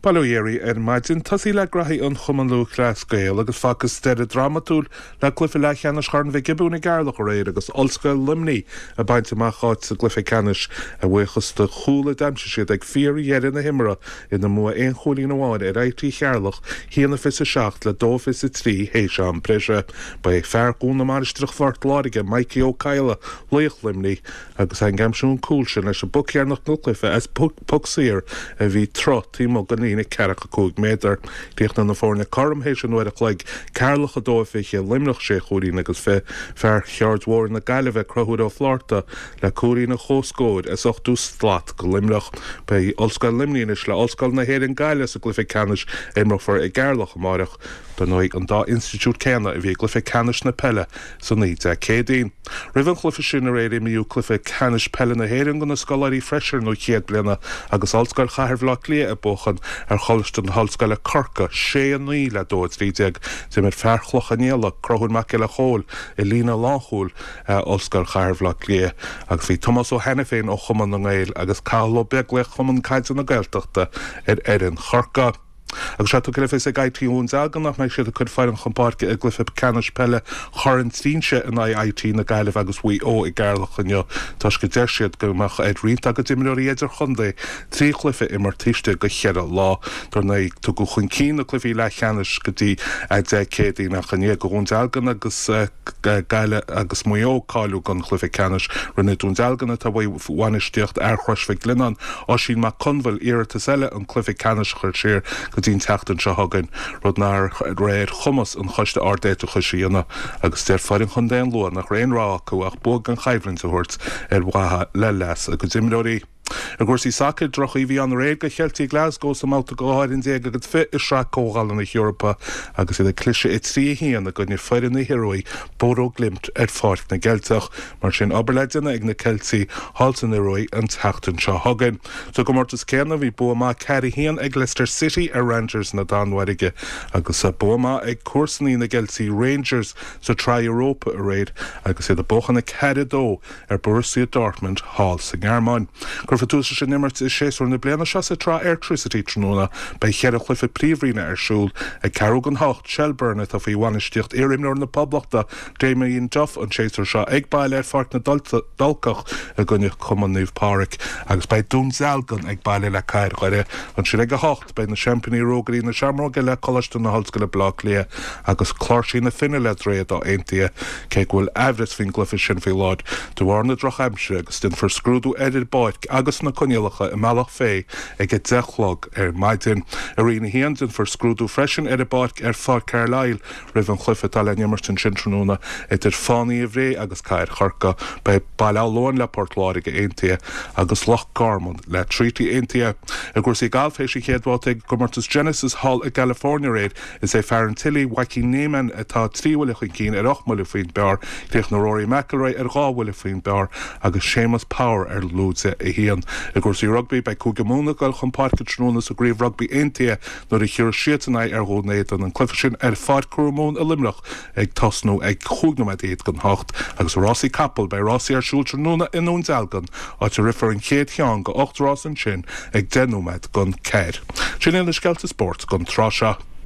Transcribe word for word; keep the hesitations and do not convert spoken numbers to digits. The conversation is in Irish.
Palóéirí ar maidin tasí le grathí an chumanlú chláscéil agus facas stead dramatúil le glufa le cheannas charn bheith gibúna garlach a réir agus olscail limní a bainte mááid sa glufa canis a bhuichas de chúla damse siad ag fíorí dhéidir na himra ina mua éon chólín amháin ar éitrí chearlach híana fis a seacht le dó fis a trí hééis an breise ba ag fearcún na maristrach fort láige Mikey O'Kyle loich limní agus an gamsún cúil sin leis a bucearnach na glufa as pucsír a bhí trot í mo gan ina ceach a cúig métar. Díocht na fórna carm hééis an nuair a chleig Carlach a dófiche limnach sé chóín agus fé fear cheardhór na gaiileh crothúd ó Florta le cuaí na chóscóid as ochtú slat go limnach bei olscail limníis le olscail na héir an gaiile a glufa canis émrafar i garlach amach don nóid an dá institút céna a bhí glufa canis na pelle san ní a cédín. Rihan chlufa sin a réidir miú clufa canis pelle na héirann go na scolarí freisin nó chéad bliana agus olscail chathbhlach lia a bochan ar cholistan hallscaile corca sé an ní le dóid trídeag sem ar fearchloch a níala crothún mac le chól i lína láthúil olscail chathbhlach lia agus bhí Thomas ó Hennefin ó chuman na ngéil agus cálo beag le chuman caiidan na gailteachta ar éireann chorca. Agus se go fis a gaiitiún agan nach meid siad a chud fear an chompáce a glufa canis pelle choran tríse in I T na gaiileh agus bhui ó i garlach anneo Tás go deir siad go meach ag riint a go dimimií idir chundé trí chlufa i mar tiiste go chead lá dar na tu go chun cí na clufií le cheanis go dtí ag de cédaí nach chané goún agan agus gaile agus muoáú gan chlufa canis rinne dún aganna tá bhhainisteocht ar chroisfa glinnan á sin má confuil iirta eile an clufa canis chuir sér dín teachtan se hagan rud nar réir chumas an choiste ardéite chuisiíanana agus déir farin chundéan lua nach réonrá go ach bog an chaimhlann a thuirt ar bhatha le leas a go dimimií. A gúsí saca droch í bhí an réad go cheiltí Glasgow sa máta goáirn déag agus fi is ra cógáil na Europa agus iad a clise i trí híana a gonne fearin na hiróí bóró glimt ar fáirt na geilteach mar sin aberleidirna ag na Celtí haltan iróí an teachtain seo hagan. So go mórtas céanna bhí buamá ceir hían ag Leicester City ar Rangers na Danhairige agus a buamá ag cuasaní na Geltí Rangers sa trí Europa a réid agus iad a bochan na ceir dó ar Borussia Dortmund hall sa Gearmáin. Tú sin nimmert is séú na bliana se sa trá Airtricity tróna bei chead a chlufa príomhrína arsúl ag Carúgan Hocht Shelburne a bhí bhainisteocht éirimnúir na poblachta déimeíon duff an séar seo ag bail ar fart na dulcach a gunne cuman níomh páric agus bei dún zealgan ag bailile le cair chuire an si ag a hocht bei na Champaní rógaí na seaamróga le choiste na hallscoile blach lia agus chláirsí na finine le réad á aontaithe cé bhfuil ehris fin glufa sin fé láid do bhhar na droch aimse agus den for scrúdú éidir báid agus na conialacha i meach fé ag ag dechlog ar maidin a riona héandan for scrúdú freisin ar a báic ar fád Carlisle rih an chlufa tal le nimmertin sin tróna idir fánaí a bhré agus cair chorca bei bailálóin le Portláige aontaithe agus Loch Garmond le Treaty aontaithe. A gúsí galféis i chéadháte go martas Genesis Hall i California réid is é fear an tilí Waikí Néman atá tríhfuile chuin cín ar ochmhfuile faoin bear cléoch na Rory McIlroy ar gáhfuile faoin bear agus Seamus Power ar lúdsa a hían. A gúsí rugby bei cúgamúna goil chumpáirce tróna sa gríomh rugby aontaithe nuair a chiúir siatanna ar hódnéad an clufa sin ar fád cuairmún a limrach ag tosnú ag chúgnaid iad gan hocht agus Rossi Capel bei Rossi ar siúil tróna inún dealgan áit a rifar an chéad cheán go ocht rás an sin ag denúmed gan ceir. Sin éile sceilta sport gan tráseo.